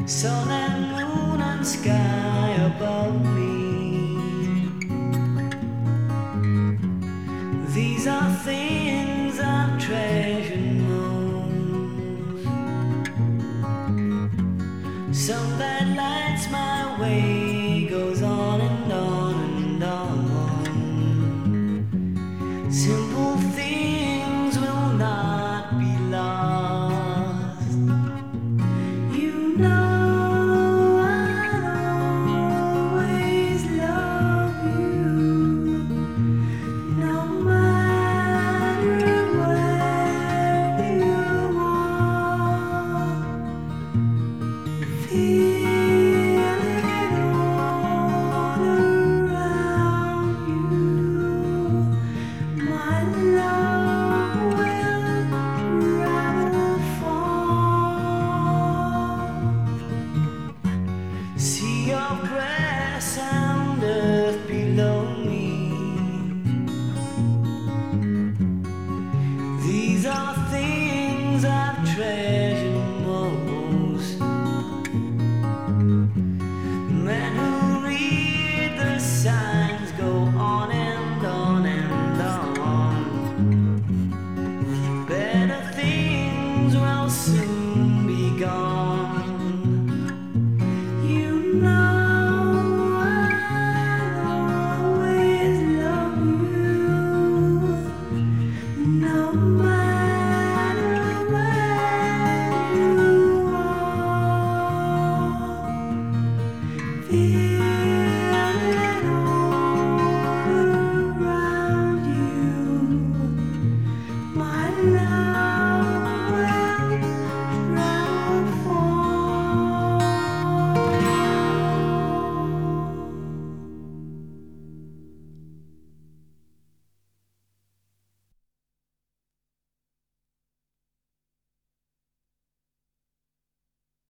Sun and moon and sky above me. These are things I've treasured most. Sun that lights my way goes on and on and on. Simple things will not be lost. You know feel